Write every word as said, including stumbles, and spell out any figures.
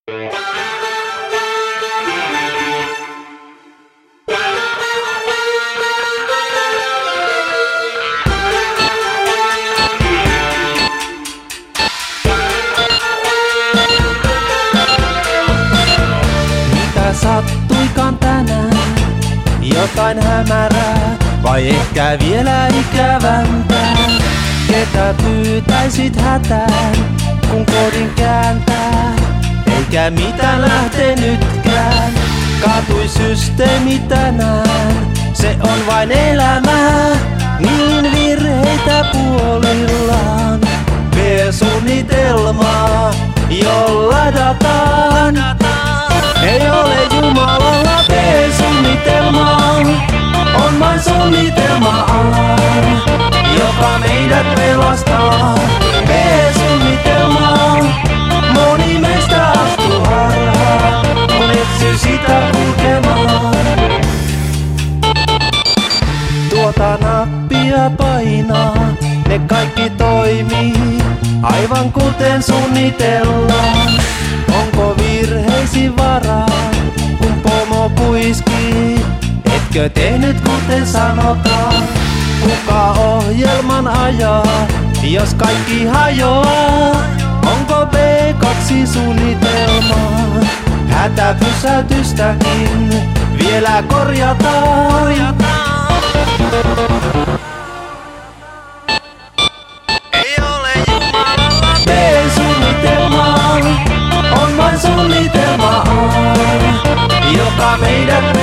Mitä sattuikaan tänään? Jotain hämärää, vai ehkä vielä ikävämpää? Ketä pyytäisit hätään, kun kodin kääntää? Eikä mitään lähtenytkään, kaatui systeemi tänään. Se on vain elämää, niin virheitä puolillaan. B-suunnitelmaa, jolla ladataan. Ei ole Jumalalla B-suunnitelmaa, on vain suunnitelma alan, joka meidät pelastaa. B-suunnitelmaa, moni meistä astuu harhaan, kun etsy sitä kulkemaan. Tuota nappia painaa, ne kaikki toimii aivan kuten suunnitellaan. Onko virheisiin varaa, kun pomo puiskii? Etkö tehnyt kuten sanotaan? Kuka ohjelman ajaa, jos kaikki hajoaa? Onko B kaksi suunnitelmaa? Hätäpysäytystäkin vielä korjataan. Ei ole Jumalalla B-suunnitelmaa, on vain suunnitelma, joka meidät